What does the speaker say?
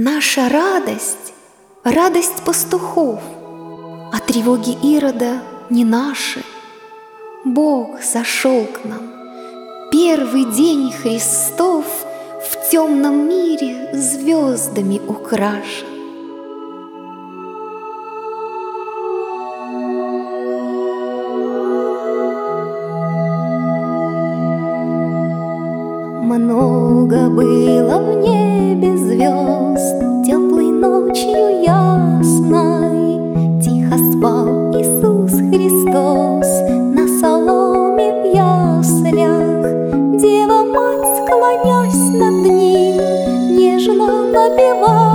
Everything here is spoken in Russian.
Наша радость — радость пастухов, а тревоги Ирода не наши. Бог зашел к нам, первый день Христов в темном мире звездами украшен. Много было в небе звезд теплой ночью ясной. Тихо спал Иисус Христос на соломе в яслях. Дева Мать, склонясь над Ним, нежно напевала: